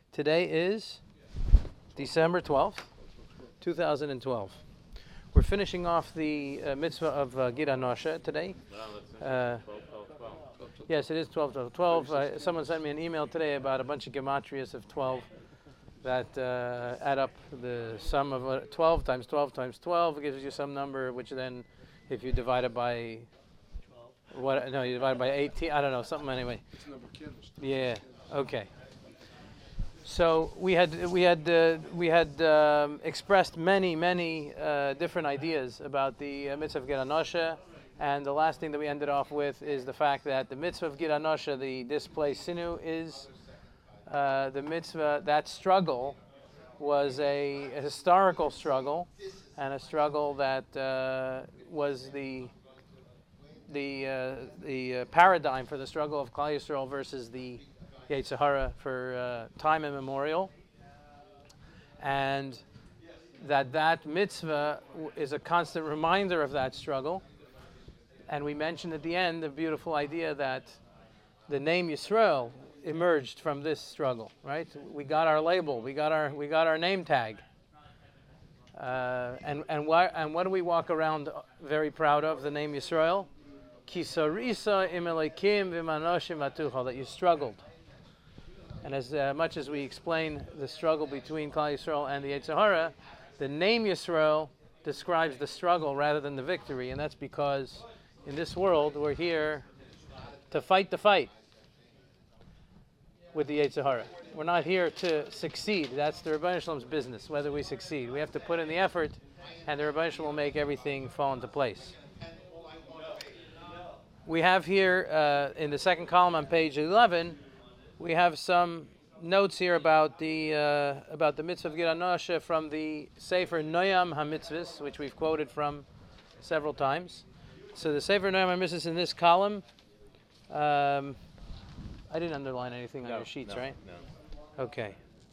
Today is December 12th, 2012. We're finishing off the mitzvah of Gid Hanosha today. Yes, it is 12, 12, 12. Someone sent me an email today about a bunch of gematrias of 12 that add up the sum of 12 times 12 times 12 gives you some number, which then, if you divide it by what? No, you divide it by 18. I don't know, something anyway. Yeah. Okay. So we had expressed many different ideas about the mitzvah of Gid Hanosha, and the last thing that we ended off with is the fact that the mitzvah of Gid Hanosha, the displaced sinu, is the mitzvah. That struggle was a historical struggle, and a struggle that was the paradigm for the struggle of Klal Yisrael versus the Yetzer Hara for time immemorial, and that mitzvah is a constant reminder of that struggle. And we mentioned at the end the beautiful idea that the name Yisrael emerged from this struggle. Right? We got our label, we got our name tag, and what do we walk around very proud of? The name Yisrael, Kisarisa im Elokim v'manoshim atuchal, that you struggled. And as much as we explain the struggle between Klal Yisrael and the Yetzer Hara, the name Yisrael describes the struggle rather than the victory, and that's because in this world we're here to fight the fight with the Yetzer Hara. We're not here to succeed. That's the Rebbeinu Shalom's business, whether we succeed. We have to put in the effort, and the Rebbeinu Shalom will make everything fall into place. We have here in the second column on page 11, we have some notes here about the mitzvah of Gid Hanosha from the Sefer Noam HaMitzvahs, which we've quoted from several times. So the Sefer Noam HaMitzvahs in this column, I didn't underline anything on your sheets, right? No. Okay.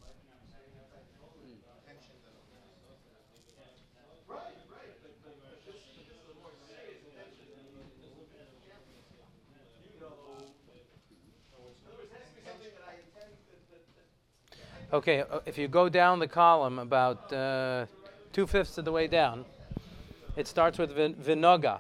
Okay, if you go down the column about 2/5 of the way down, it starts with vinoga.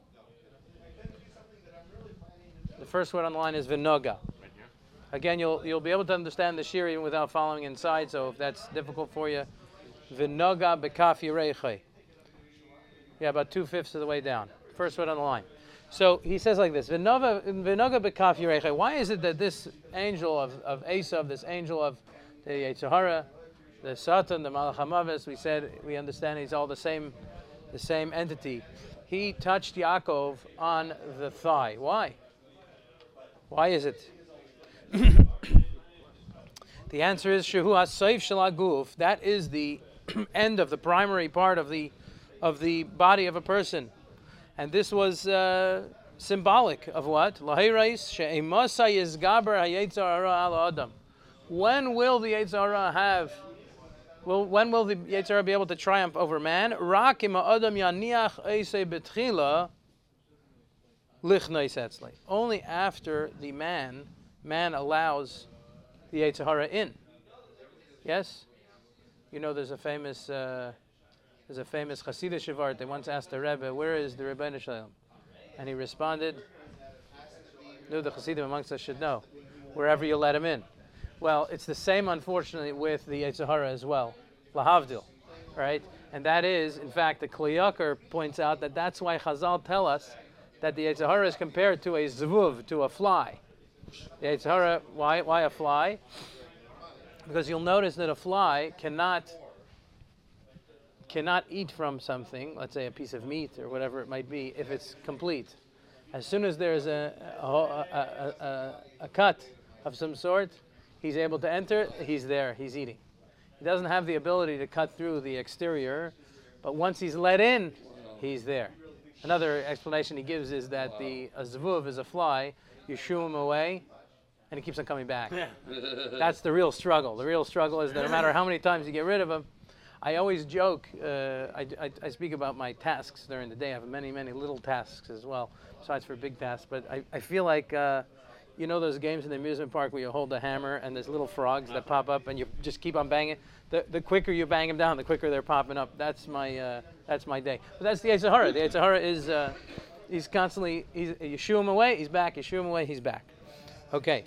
The first word on the line is vinoga. Again, you'll be able to understand the shir even without following inside, so if that's difficult for you, vinoga bekaf yireichai. Yeah, about 2/5 of the way down. First word on the line. So he says like this, vinoga bekaf yireichai. Why is it that this angel of Esav, this angel of the Yetzer Hara, the Satan, the Malach HaMavis, we understand he's all the same entity. He touched Yaakov on the thigh. Why? Why is it? The answer is Shehu HaSeif Shel HaGuf. That is the end of the primary part of the body of a person, and this was symbolic of what? Lahirais she'emasa yizgaber hayetzer hara al adam. When will the Yetzer Hara have? When will the Yetzer Hara be able to triumph over man? Rak im ha'adam yaniach eisei betchila lichnei setzlei. Only after the man allows the Yetzer Hara in. Yes, you know there's a famous Hasidic Shavart. They once asked the Rebbe, "Where is the Rebbeinu Shalom?" And he responded, "No, the Hasidim amongst us should know. Wherever you let him in." Well, it's the same, unfortunately, with the Yetzer Hara as well, lahavdil, right? And that is, in fact, the Kli Yakar points out that that's why Chazal tell us that the Yetzer Hara is compared to a zvuv, to a fly. The Yetzer Hara, why a fly? Because you'll notice that a fly cannot eat from something, let's say a piece of meat or whatever it might be, if it's complete. As soon as there's a cut of some sort, he's able to enter, he's there, he's eating. He doesn't have the ability to cut through the exterior, but once he's let in, he's there. Another explanation he gives is that a zvuv is a fly, you shoo him away, and he keeps on coming back. That's the real struggle. The real struggle is that no matter how many times you get rid of him, I always joke, I speak about my tasks during the day. I have many little tasks as well, besides for big tasks, but I feel like You know those games in the amusement park where you hold the hammer and there's little frogs that pop up and you just keep on banging. The quicker you bang them down, the quicker they're popping up. That's my day. But that's the Yetzer Hara. The Yetzer Hara is he's constantly you shoo him away, he's back. You shoo him away, he's back. Okay.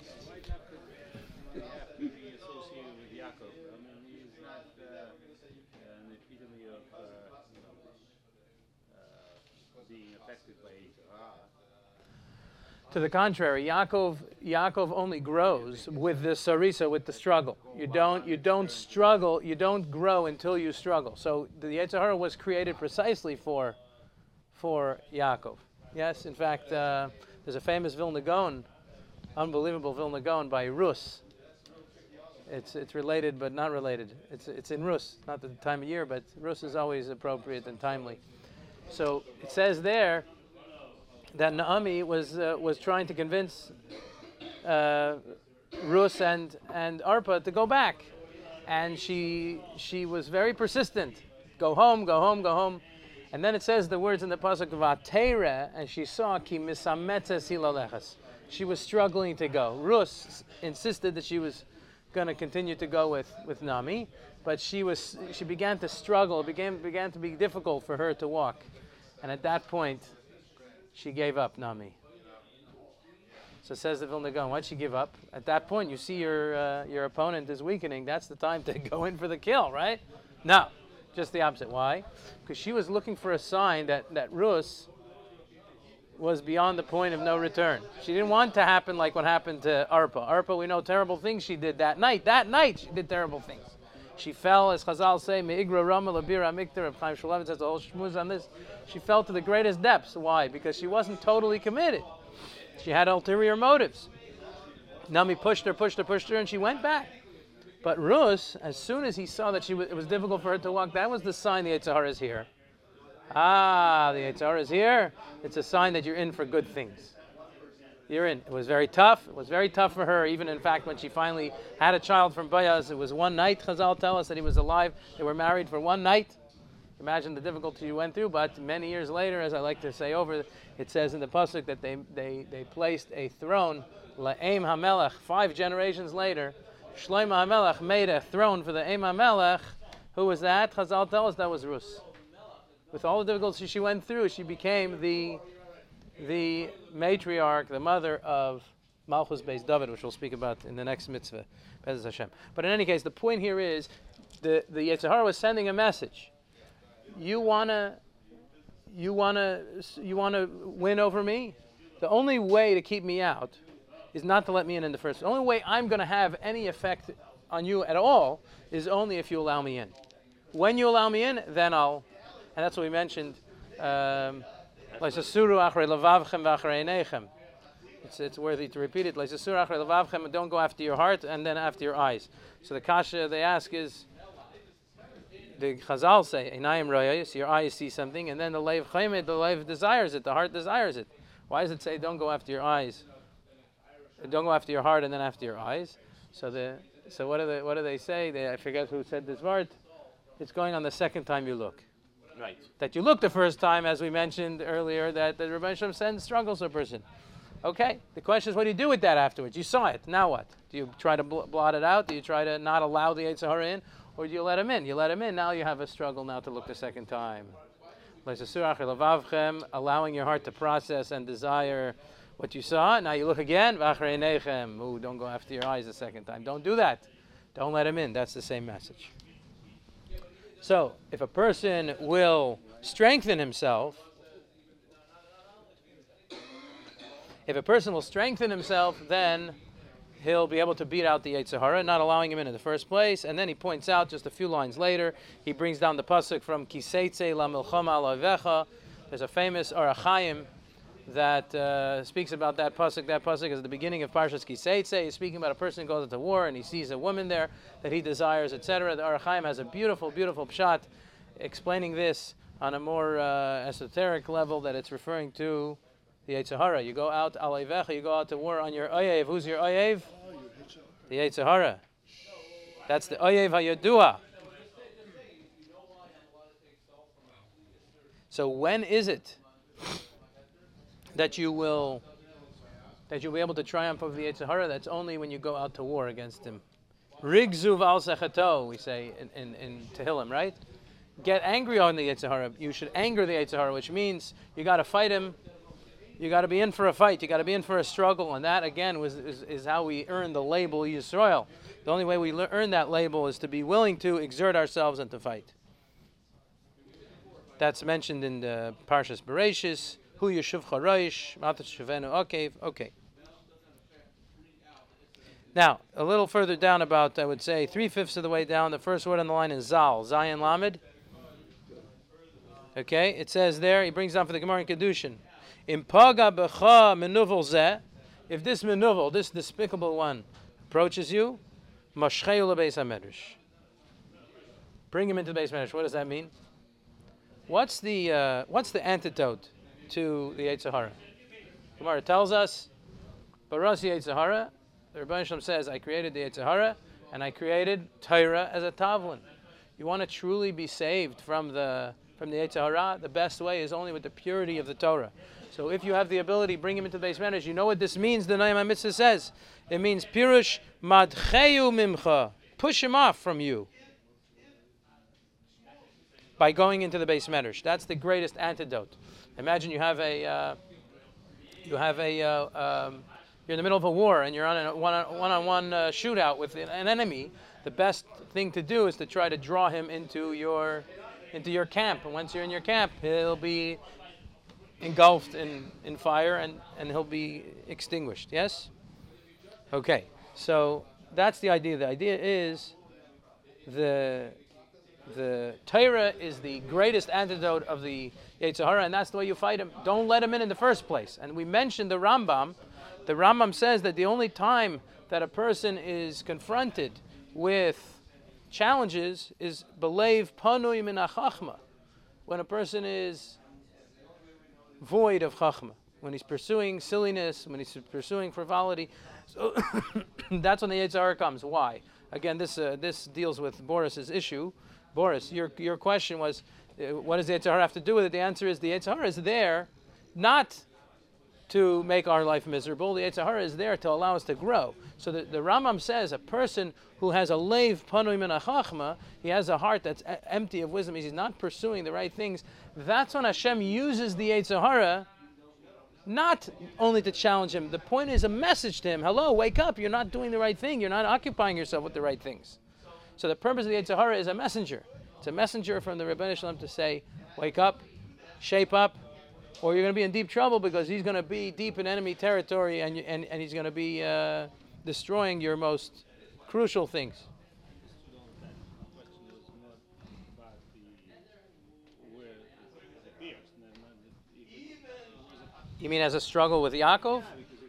To the contrary, Yaakov only grows with the sarisa, with the struggle. You don't struggle, you don't grow until you struggle. So the Yetzer Hara was created precisely for Yaakov. Yes, in fact, there's a famous Vilna Gaon, unbelievable Vilna Gaon by Rus. It's related but not related. It's in Rus, not the time of year, but Rus is always appropriate and timely. So it says there that Naomi was trying to convince Rus and Arpa to go back, and she was very persistent. Go home, go home, go home. And then it says the words in the pasuk Vatera, and she saw ki misametzes hilalechas. She was struggling to go. Rus insisted that she was going to continue to go with Naomi, but she began to struggle. It began to be difficult for her to walk, and at that point, she gave up, Naomi. So says the Vilna Gaon, why'd she give up? At that point, you see your opponent is weakening. That's the time to go in for the kill, right? No, just the opposite. Why? Because she was looking for a sign that Rus was beyond the point of no return. She didn't want to happen like what happened to Arpa. Arpa, we know terrible things she did that night. That night, she did terrible things. She fell, as Chazal say, Me'igra Rama Labira Miktar of Chaim Shulevitz has a whole shmuz on this. She fell to the greatest depths. Why? Because she wasn't totally committed. She had ulterior motives. Nami pushed her, and she went back. But Rus, as soon as he saw that it was difficult for her to walk, that was the sign the Yetzer Hara is here. Ah, the Yetzer Hara is here. It's a sign that you're in for good things. You're in. It was very tough. It was very tough for her. Even in fact, when she finally had a child from Bayaz, it was one night. Chazal tell us that he was alive. They were married for one night. Imagine the difficulty you went through. But many years later, as I like to say over, it says in the pasuk that they placed a throne, La'em HaMelech. 5 generations later, Shlomo HaMelech made a throne for the Eim HaMelech. Who was that? Chazal tell us that was Rus. With all the difficulties she went through, she became the matriarch, the mother of Malchus Beis David, which we'll speak about in the next mitzvah, Bezos Hashem. But in any case, the point here is the Yetzer Hara was sending a message. You wanna win over me? The only way to keep me out is not to let me in the first. The only way I'm going to have any effect on you at all is only if you allow me in. When you allow me in, then I'll. And that's what we mentioned. It's worthy to repeat it. Don't go after your heart and then after your eyes. So the kasha they ask is, the Chazal say, your eyes see something, and then the leiv desires it, the heart desires it. Why does it say don't go after your eyes? Don't go after your heart and then after your eyes. So what do they say? I forget who said this word. It's going on the second time you look. Right. That you look the first time, as we mentioned earlier, that the Rebbe Shem sends struggles a person. Okay, the question is, what do you do with that afterwards? You saw it, now what? Do you try to blot it out? Do you try to not allow the Yetzer Hara in? Or do you let him in? You let him in, now you have a struggle now to look the second time. Allowing your heart to process and desire what you saw. Now you look again. Ooh, don't go after your eyes the second time. Don't do that. Don't let him in. That's the same message. So, if a person will strengthen himself, then he'll be able to beat out the Yetzer Hara, not allowing him in the first place. And then he points out, just a few lines later, he brings down the pasuk from Kiseitze la milchama al avecha. There's a famous Orach Chaim that speaks about that pasuk. That pasuk is at the beginning of Parshas Kiseitze. He's speaking about a person who goes into war and he sees a woman there that he desires, etc. The Orach Chaim has a beautiful, beautiful pshat explaining this on a more esoteric level, that it's referring to the Yetzer Hara. You go out al avecha, you go out to war on your oyev. Who's your oyev? The Yetzer Hara. That's the oyev hayadua. So when is it that you will that you'll be able to triumph over the Yetzer Hara, that's only when you go out to war against him. Rigzu v'al sechato, we say in Tehillim, right? Get angry on the Yetzer Hara. You should anger the Yetzer Hara, which means you got to fight him. You got to be in for a fight. You got to be in for a struggle, and that again is how we earn the label Yisrael. The only way we earn that label is to be willing to exert ourselves and to fight. That's mentioned in the Parshas Bereshis. Hu Yeshuv Charoish, Matat Shavenu Okev. Okay. Now, a little further down, about, I would say, 3/5 of the way down, the first word on the line is Zal, Zayin Lamed. Okay, it says there, he brings down for the Gemara in Kedushin. Impaga becha menuvel zeh, if this menuvel, this despicable one, approaches you, mashcheu lebeis hamedrash. Bring him into the beis hamedrash. What does that mean? What's the antidote to the Yetzer Hara? Gemara tells us, Baras Yetzer Hara, the Rebbeinu Shalom says, I created the Yetzer Hara, and I created Torah as a tavlin. You want to truly be saved from the Yetzer Hara, the best way is only with the purity of the Torah. So if you have the ability, bring him into the beis hamedrash. You know what this means, the Noam HaMitzvah says? It means, Pirush madcheu mimcha, push him off from you. By going into the beis hamedrash. That's the greatest antidote. Imagine you're in the middle of a war and you're on a one-on-one shootout with an enemy. The best thing to do is to try to draw him into your camp. And once you're in your camp, he'll be engulfed in fire and he'll be extinguished. Yes? Okay. So that's the idea. The idea is the Torah is the greatest antidote of the Yetzer Hara, and that's the way you fight him. Don't let him in the first place. And we mentioned the Rambam. The Rambam says that the only time that a person is confronted with challenges is belev panui min hachachma, when a person is void of chachma, when he's pursuing silliness, when he's pursuing frivolity. So that's when the Yetzer Hara comes. Why? Again, this deals with Boris's issue. Boris, your question was, what does the Yetzer Hara have to do with it? The answer is the Yetzer Hara is there not to make our life miserable. The Yetzer Hara is there to allow us to grow. So the Rambam says a person who has a leiv panui min hachachma, he has a heart that's empty of wisdom, he's not pursuing the right things, that's when Hashem uses the Yetzer Hara not only to challenge him. The point is a message to him. Hello, wake up. You're not doing the right thing. You're not occupying yourself with the right things. So the purpose of the Yetzer Hara is a messenger. It's a messenger from the Rebbeinu Shalom to say, wake up, shape up, or you're going to be in deep trouble because he's going to be deep in enemy territory and he's going to be destroying your most crucial things. You mean as a struggle with Yaakov?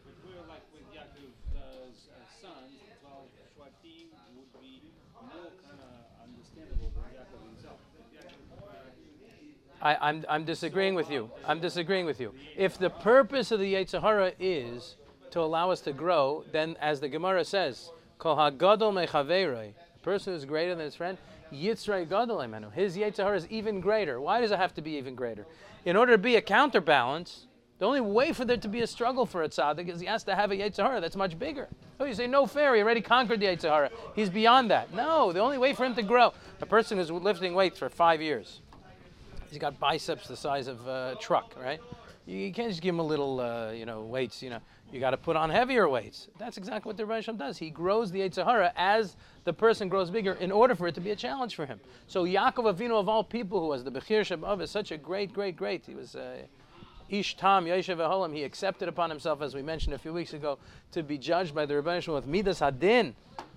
I'm disagreeing with you. If the purpose of the Yetzer Hara is to allow us to grow, then as the Gemara says, Kol hagadol mechaveiroi, a person who's greater than his friend, Yitzrei gadol emenu. His Yetzer Hara is even greater. Why does it have to be even greater? In order to be a counterbalance, the only way for there to be a struggle for a tzaddik is he has to have a Yetzer Hara that's much bigger. Oh, you say, no fair, he already conquered the Yetzer Hara. He's beyond that. No, the only way for him to grow, a person who's lifting weights for 5 years, he's got biceps the size of a truck, right? You can't just give him a little, weights. You got to put on heavier weights. That's exactly what the Rebbeinu Shalom does. He grows the Yetzer Hara as the person grows bigger in order for it to be a challenge for him. So Yaakov Avinu, of all people, who was the Bechir Shabav, is such a great. He was Ish Tam Yoshev V'Holam. He accepted upon himself, as we mentioned a few weeks ago, to be judged by the Rebbeinu Shalom with Midas Hadin.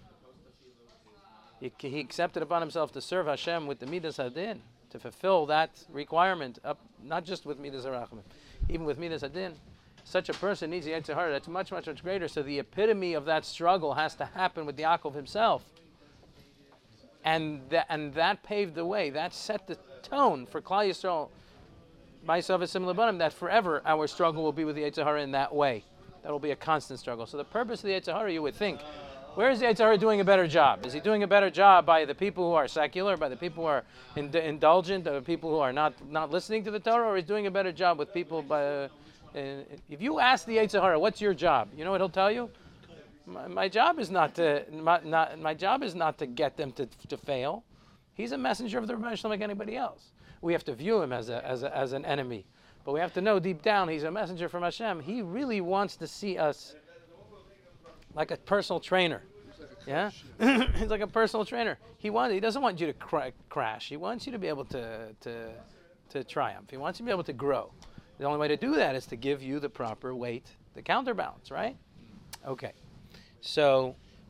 He accepted upon himself to serve Hashem with the Midas Hadin, to fulfill that requirement, not just with Midas HaRachamim, even with Midas Hadin. Such a person needs the Yetzer Hara that's much greater. So the epitome of that struggle has to happen with Yaakov himself. And that paved the way. That set the tone for Klal Yisrael, myself as similar Banim, that forever our struggle will be with the Yetzer Hara in that way. That will be a constant struggle. So the purpose of the Yetzer Hara, you would think, where is the Yetzer Hara doing a better job? Is he doing a better job by the people who are secular, by the people who are indulgent, by the people who are not listening to the Torah, or is he doing a better job with people if you ask the Yetzer Hara, what's your job? You know what he'll tell you? My job is not to my job is not to get them to fail. He's a messenger of the Rebbeinu Shalom like anybody else. We have to view him as an enemy, but we have to know deep down he's a messenger from Hashem. He really wants to see us like a personal trainer. Yeah, he's like a personal trainer. He doesn't want you to crash. He wants you to be able to triumph. He wants you to be able to grow. The only way to do that is to give you the proper weight, the counterbalance, right? Okay. So,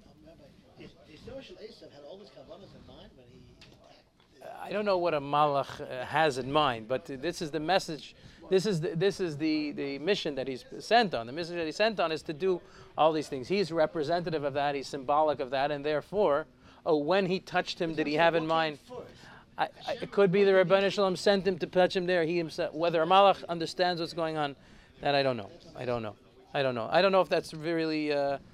I don't know what a malach has in mind, but this is the message. This is the mission that he's sent on. The mission that he's sent on is to do all these things. He's representative of that. He's symbolic of that, and therefore, when he touched him, did he have in mind? It could be the Rebbeinu Shalom sent him to touch him there. He himself, whether a malach understands what's going on, that I don't know. I don't know if that's really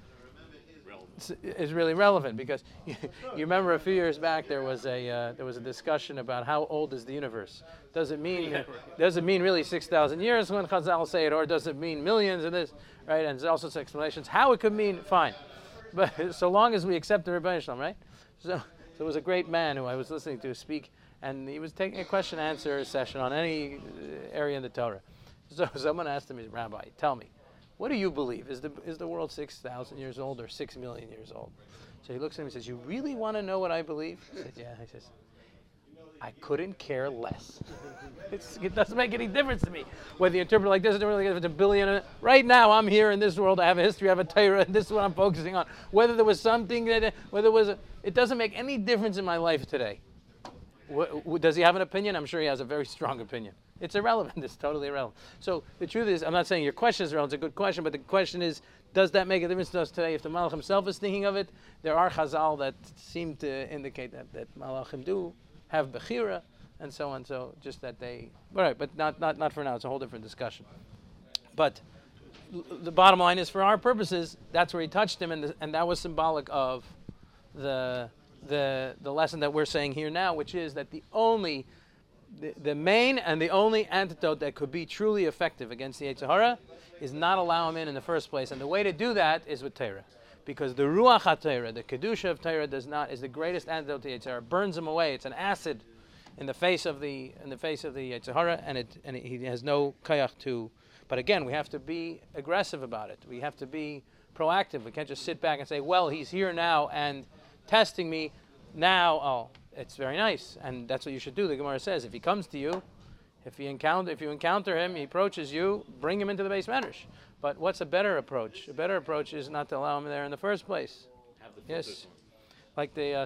is really relevant, because you remember a few years back there was a discussion about how old is the universe. Does it mean really 6,000 years when Chazal say it, or does it mean millions and this, right? And there's all sorts of explanations. How it could mean, fine, but so long as we accept the Rebbeinu Shalom, right? So there was a great man who I was listening to speak, and he was taking a question-answer session on any area in the Torah. So someone asked him, Rabbi, tell me, what do you believe? Is the world 6,000 years old or 6 million years old? So he looks at him and says, you really want to know what I believe? I said, yeah. He says, I couldn't care less. It doesn't make any difference to me whether you interpret like this, if it's a billion. Right now, I'm here in this world. I have a history, I have a Torah, and this is what I'm focusing on. Whether there was something it doesn't make any difference in my life today. Does he have an opinion? I'm sure he has a very strong opinion. It's irrelevant. It's totally irrelevant. So the truth is, I'm not saying your question is irrelevant. It's a good question, but the question is, does that make a difference to us today? If the Malach himself is thinking of it, there are Chazal that seem to indicate that Malachim do have Bechira, and so on. So just that they, all right, but not for now. It's a whole different discussion. But the bottom line is, for our purposes, that's where he touched him, and that was symbolic of the lesson that we're saying here now, which is that the main and the only antidote that could be truly effective against the Yetzer Hara is not allow him in the first place. And the way to do that is with Torah. Because the Ruach HaTorah, the Kedusha of Torah, is the greatest antidote to Yetzer Hara. It burns him away. It's an acid in the face of the Yetzer Hara, and he has no kayach to. But again, we have to be aggressive about it. We have to be proactive. We can't just sit back and say, well, he's here now and testing me now. Oh, it's very nice, and that's what you should do. The Gemara says, if he comes to you, if you encounter him, he approaches you, bring him into the Beis Medrash. But what's a better approach? A better approach is not to allow him there in the first place. Yes, like the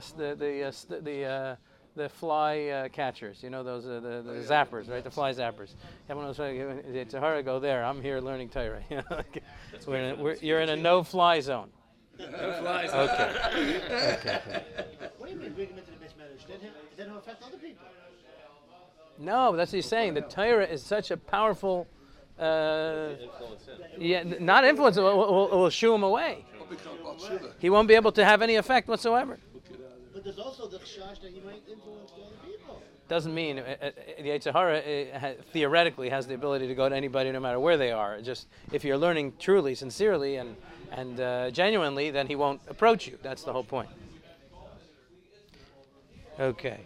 fly catchers. You know those the zappers, right? The fly zappers. Everyone was saying, Yetzer Hara, go there. I'm here learning Torah. You're in a no-fly zone. No fly zone. Okay. What do you mean bring him into the Beis Medrash? Did that affect other people? No, that's what he's saying. The Torah is such a powerful, not influence. It will shoo him away. He won't be able to have any effect whatsoever. But there's also the chash that he might influence the other people. Doesn't mean the Yetzer Hara theoretically has the ability to go to anybody no matter where they are. Just if you're learning truly, sincerely, and genuinely, then he won't approach you. That's the whole point. Okay.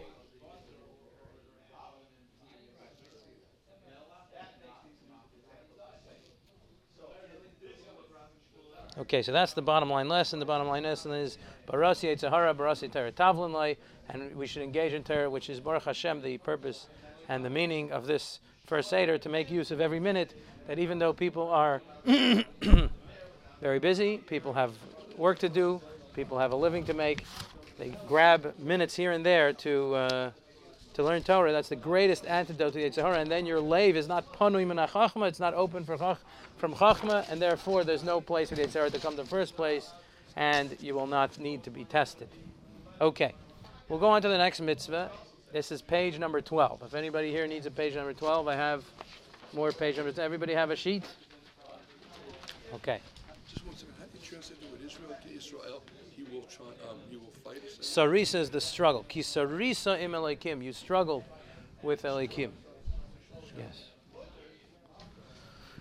Okay, so that's the bottom line lesson. The bottom line lesson is Barasi Yetzer Hara, Barasi Torah Tavlin Lai, and we should engage in Torah, which is Baruch Hashem, the purpose and the meaning of this first Seder, to make use of every minute, that even though people are very busy, people have work to do, people have a living to make, they grab minutes here and there to learn Torah. That's the greatest antidote to the Yetzer Hara. And then your lave is not panui min chachma, it's not open from chachma, and therefore there's no place for the Yetzer Hara to come to the first place, and you will not need to be tested. Okay, we'll go on to the next mitzvah. This is page number 12. If anybody here needs a page number 12, I have more page numbers. Everybody have a sheet? Okay. Just one second. How do you translate the word Israel? Israel, he will fight. Sarisa is the struggle. Ki sarisa im Elokim. You struggled with Elokim. Yes.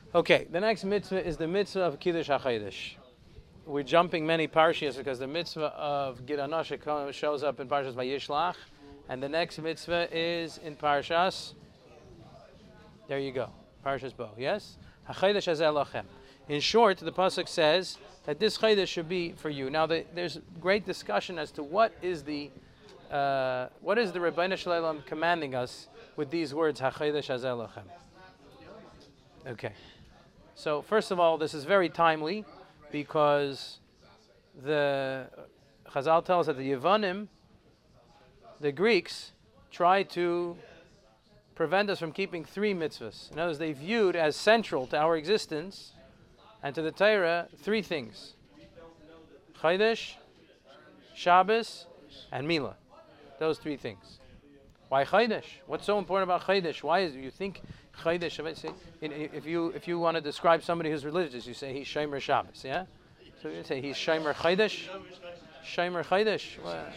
Okay, the next mitzvah is the mitzvah of Kiddush HaChodesh. We're jumping many parshas because the mitzvah of Gid Anosh shows up in Parshas Vayishlach, and the next mitzvah is in Parshas. There you go, Parshas Bo. Yes, HaChodesh Hazeh Lachem. In short, the pasuk says that this Chodesh should be for you. Now, there's great discussion as to what is the Rebbeinu Shalom commanding us with these words HaChodesh Hazeh Lachem. Okay. So first of all, this is very timely because the Chazal tells us that the Yevanim, the Greeks, tried to prevent us from keeping 3 mitzvahs. In other words, they viewed as central to our existence and to the Torah 3 things: Chodesh, Shabbos, and Milah. Those 3 things. Why Chodesh? What's so important about Chodesh? Why is it you think Chodesh? If you want to describe somebody who's religious, you say he's Shomer Shabbos, yeah? So you say he's Shomer Chodesh. Shomer Chodesh.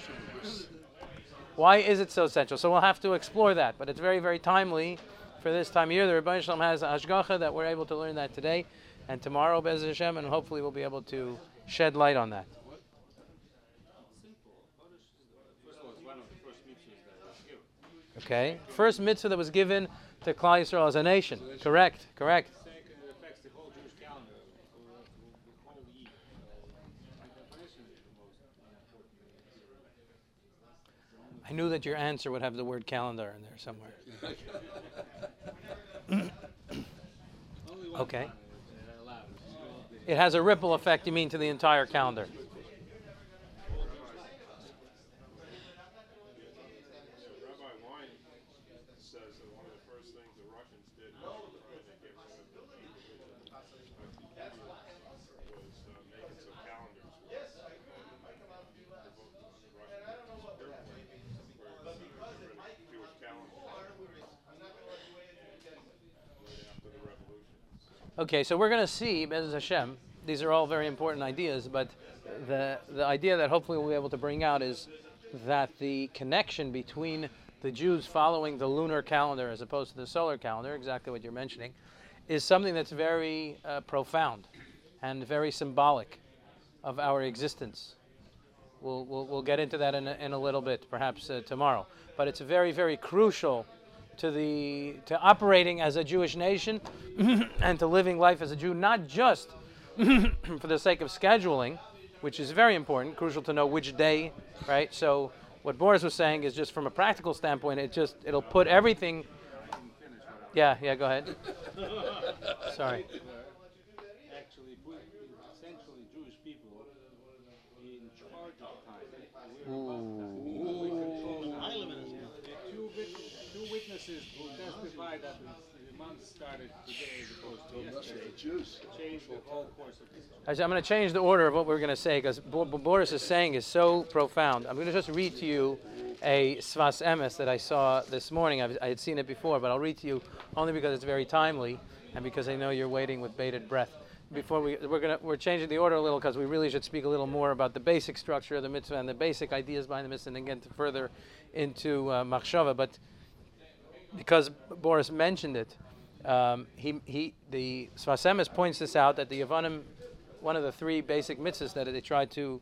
Why is it so essential? So we'll have to explore that, but it's very, very timely for this time of year. The Rebbeinu Shalom has a hashgacha that we're able to learn that today and tomorrow, Be'ez Hashem, and hopefully we'll be able to shed light on that. Okay, first mitzvah that was given to Klal Yisrael as a nation. Correct. I knew that your answer would have the word calendar in there somewhere. Okay. It has a ripple effect, you mean, to the entire calendar. Okay, so we're going to see, Be'ez Hashem, these are all very important ideas, but the idea that hopefully we'll be able to bring out is that the connection between the Jews following the lunar calendar as opposed to the solar calendar, exactly what you're mentioning, is something that's very profound and very symbolic of our existence. We'll get into that in a little bit, perhaps tomorrow. But it's very, very crucial to operating as a Jewish nation and to living life as a Jew, not just for the sake of scheduling, which is very important, crucial to know which day, right? So what Boris was saying is just from a practical standpoint, it'll put everything. Yeah, go ahead. Sorry. Actually, essentially Jewish people in charge of time. I live in it. Two witnesses who testify that the month started today as opposed to yesterday. Changed the whole course of history. I'm going to change the order of what we're going to say because what Boris is saying is so profound. I'm going to just read to you a Sfas Emes that I saw this morning. I had seen it before, but I'll read to you only because it's very timely and because I know you're waiting with bated breath. Before we're changing the order a little because we really should speak a little more about the basic structure of the mitzvah and the basic ideas behind the mitzvah, and then get further into machshava. But because Boris mentioned it, the Sfas Emes points this out that the Yevanim, one of the 3 basic mitzvahs that they tried to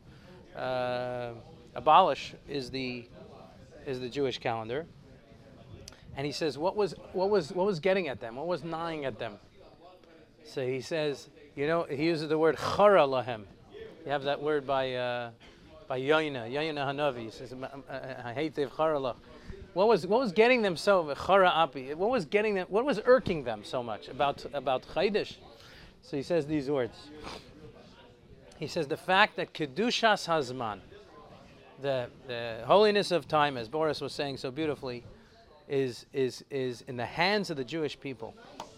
abolish is the Jewish calendar, and he says what was getting at them, what was gnawing at them. So he says, he uses the word chara lahem. You have that word by Yoina Hanavi. He says, I hate the chara lach. What was getting them so chara api? What was irking them so much about Chodesh? So he says these words. He says the fact that kedushas hazman, the holiness of time, as Boris was saying so beautifully, is in the hands of the Jewish people.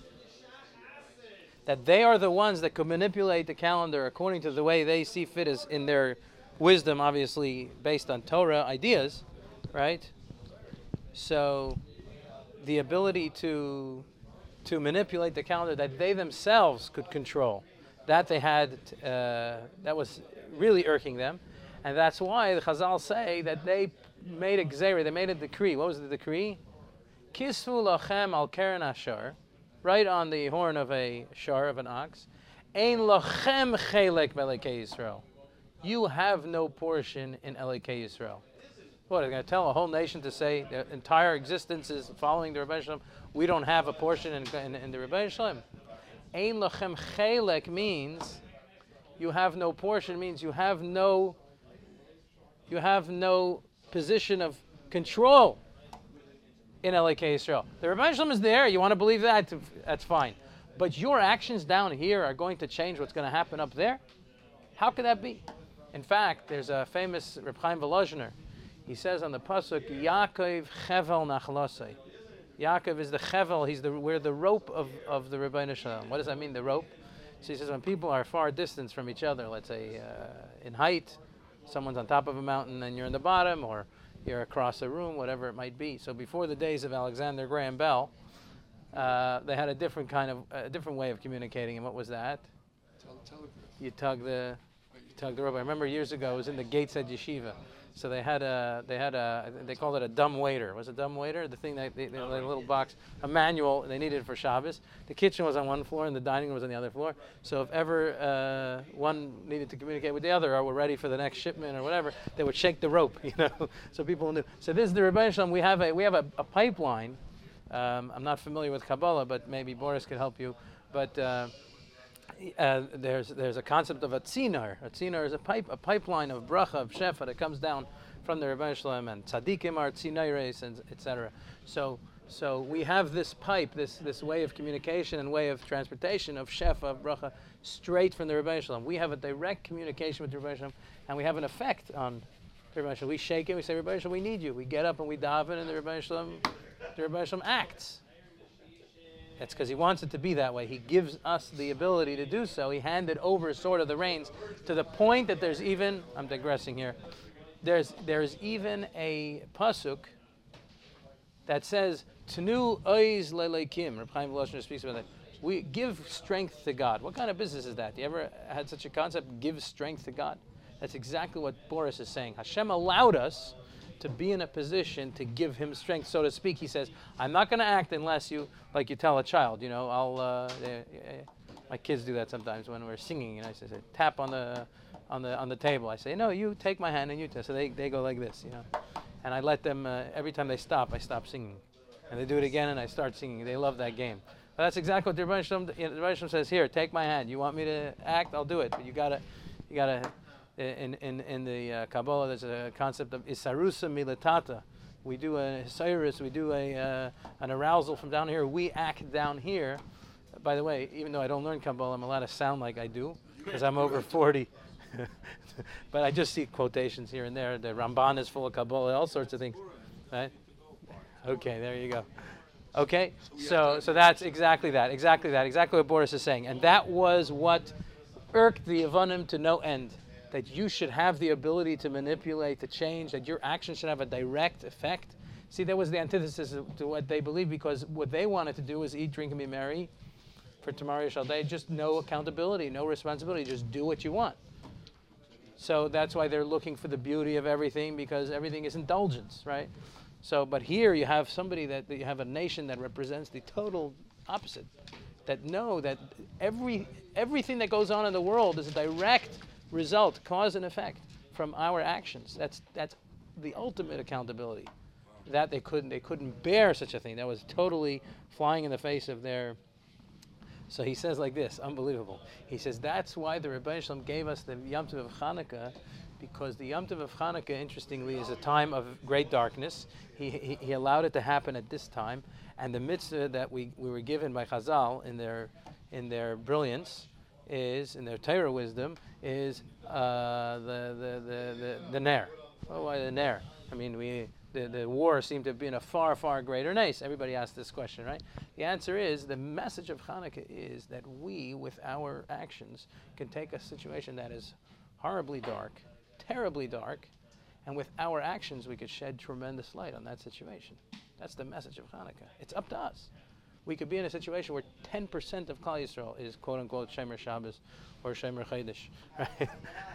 That they are the ones that could manipulate the calendar according to the way they see fit, as in their wisdom, obviously based on Torah ideas, right? So the ability to manipulate the calendar that they themselves could control, that they had, that was really irking them. And that's why the Chazal say that they made a gzeira, they made a decree. What was the decree? Kisvu lachem al keren ashar, right on the horn of a shar, of an ox. Ein lochem chelek b'Elokei Yisrael. You have no portion in Elokei Yisrael. What, are they going to tell a whole nation to say their entire existence is following the Rebbeinu Shalom? We don't have a portion in the Rebbeinu Shalom. Ein lochem chelek means you have no portion, means you have no position of control in Elokei Yisrael. The Rebbeinu Shalom is there. You want to believe that? That's fine. But your actions down here are going to change what's going to happen up there? How could that be? In fact, there's a famous Reb Chaim Volozhiner. He says on the pasuk, Yaakov chevel nachlosei. Yaakov is the chevel. We're the rope of the Rebbeinu Shalom. What does that mean, the rope? So he says when people are far distance from each other, let's say in height, someone's on top of a mountain and you're in the bottom, or you're across a room, whatever it might be. So before the days of Alexander Graham Bell, they had a different way of communicating. And what was that? Telegraph. You tug the rope. I remember years ago, I was in the Gateshead Yeshiva. So they called it a dumb waiter. Was it a dumb waiter? The thing that, the little box, a manual, they needed it for Shabbos. The kitchen was on one floor and the dining room was on the other floor. So if ever one needed to communicate with the other or were ready for the next shipment or whatever, they would shake the rope, so people knew. So this is the Rebbeinu Shalom. We have a pipeline. I'm not familiar with Kabbalah, but maybe Boris could help you. But there's a concept of a tzinar. A tzinar is a pipeline of bracha, of shefa that comes down from the Rebbeinu Shalom, and tzaddikim are tzinaires, and etc. So we have this pipe, this way of communication and way of transportation of shefa, of bracha, straight from the Rebbeinu Shalom. We have a direct communication with the Rebbeinu Shalom, and we have an effect on the Rebbeinu Shalom. We shake it, we say, Rebbeinu Shalom, we need you. We get up and we daven, and the Rebbeinu Shalom acts. That's because he wants it to be that way. He gives us the ability to do so. He handed over sort of the reins to the point that there's even, I'm digressing here, there's even a pasuk that says, Tenu oiz leleikim. Reb Chaim Volozhiner speaks about that. We give strength to God. What kind of business is that? You ever had such a concept, give strength to God? That's exactly what Boris is saying. Hashem allowed us to be in a position to give him strength, so to speak. He says, I'm not going to act unless you, like you tell a child, my kids do that sometimes when we're singing, and I say, tap on the table. I say, no, you take my hand and you so they go like this, And I let them, every time they stop, I stop singing. And they do it again and I start singing. They love that game. But that's exactly what the Rebbeinu Shalom says here, take my hand. You want me to act? I'll do it. But you gotta in the Kabbalah, there's a concept of isarusa milatata. We do a hisarus, we do an arousal from down here. We act down here. By the way, even though I don't learn Kabbalah, I'm allowed to sound like I do because I'm over 40. But I just see quotations here and there. The Ramban is full of Kabbalah, all sorts of things. Right? Okay, there you go. Okay, so that's exactly what Boris is saying. And that was what irked the Yevonim to no end. That you should have the ability to manipulate, to change, that your actions should have a direct effect. See, that was the antithesis to what they believed, because what they wanted to do was eat, drink, and be merry for tomorrow shall day. Just no accountability, no responsibility. Just do what you want. So that's why they're looking for the beauty of everything, because everything is indulgence, right? So, but here you have somebody that you have a nation that represents the total opposite. That know that everything that goes on in the world is a direct result, cause and effect from our actions. That's the ultimate accountability. That they couldn't bear such a thing. That was totally flying in the face of their. So he says like this, unbelievable. He says that's why the Rebbeinu Shalom gave us the Yom Tov of Chanukah, because the Yom Tov of Chanukah, interestingly, is a time of great darkness. He allowed it to happen at this time, and the mitzvah that we were given by Chazal in their brilliance is, in their Torah wisdom, is the Ner. Oh, why the Ner? I mean, the war seemed to have been a far, far greater nace. Everybody asks this question, right? The answer is, the message of Hanukkah is that we, with our actions, can take a situation that is horribly dark, terribly dark, and with our actions we could shed tremendous light on that situation. That's the message of Hanukkah. It's up to us. We could be in a situation where 10% of Klal Yisrael is quote-unquote Shomer Shabbos or Shomer Chodesh, right?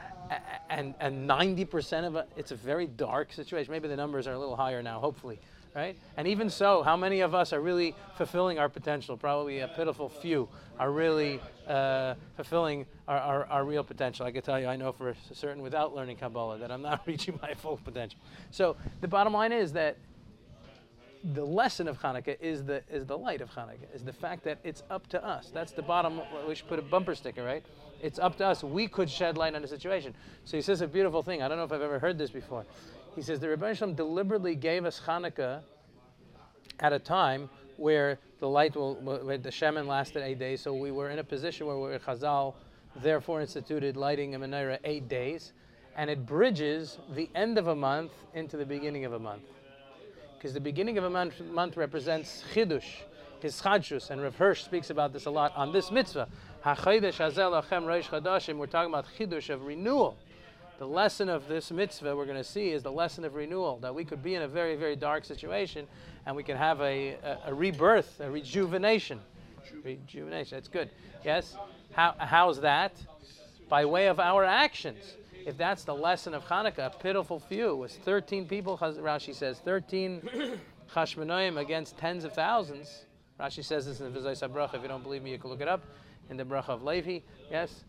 And 90% of it, it's a very dark situation. Maybe the numbers are a little higher now, hopefully. right? And even so, how many of us are really fulfilling our potential? Probably a pitiful few are really fulfilling our real potential. I can tell you, I know for certain without learning Kabbalah that I'm not reaching my full potential. So the bottom line is that the lesson of Hanukkah is the light of Hanukkah, is the fact that it's up to us. That's the bottom. We should put a bumper sticker, right? It's up to us. We could shed light on the situation. So he says a beautiful thing. I don't know if I've ever heard this before. He says the Rebbeinu Shalom deliberately gave us Hanukkah at a time where the light where the Shemin lasted 8 days. So we were in a position where Chazal therefore instituted lighting a menorah 8 days, and it bridges the end of a month into the beginning of a month. Because the beginning of a month represents Chidush, his Chadshus, and Rav Hirsch speaks about this a lot on this mitzvah. HaChodesh Hazel Lachem Reish Chadashim, we're talking about Chidush, of renewal. The lesson of this mitzvah we're going to see is the lesson of renewal, that we could be in a very, very dark situation and we can have a rebirth, a rejuvenation. Rejuvenation, that's good. Yes? How's that? By way of our actions. If that's the lesson of Hanukkah, a pitiful few, was 13 people, Rashi says, 13 Chashmonaim against tens of thousands. Rashi says this in the V'zos HaBracha. If you don't believe me, you can look it up in the Bracha of Levi. Yes?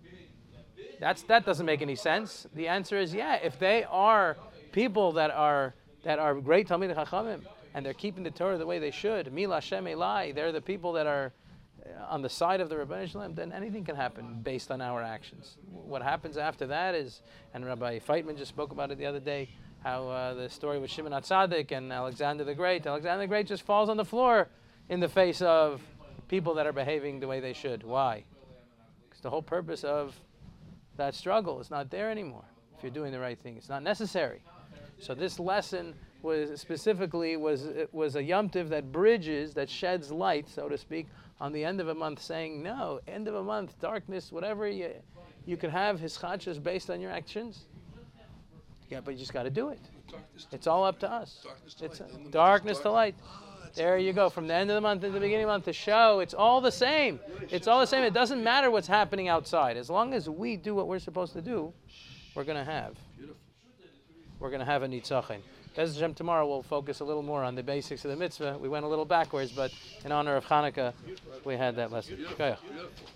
That doesn't make any sense. The answer is, yeah, if they are people that are great Talmidei Chachamim, and they're keeping the Torah the way they should, Mil Hashem Elai, they're the people that are on the side of the Rebbeinu Shalom, then anything can happen based on our actions. What happens after that is, and Rabbi Feitman just spoke about it the other day, how the story with Shimon HaTzadik and Alexander the Great the Great just falls on the floor in the face of people that are behaving the way they should. Why? Because the whole purpose of that struggle is not there anymore. If you're doing the right thing, it's not necessary. So this lesson was specifically was a Yom Tov that bridges, that sheds light, so to speak, on the end of a month, saying, no, end of a month, darkness, whatever, you can have his chadshus based on your actions. Yeah, but you just got to do it. It's all up to us. It's darkness to light. There you go. From the end of the month to the beginning of the month, the show, it's all the same. It's all the same. It doesn't matter what's happening outside. As long as we do what we're supposed to do, we're going to have. We're going to have a Nitzachin. Bez Hashem, tomorrow we'll focus a little more on the basics of the mitzvah. We went a little backwards, but in honor of Hanukkah, we had that lesson.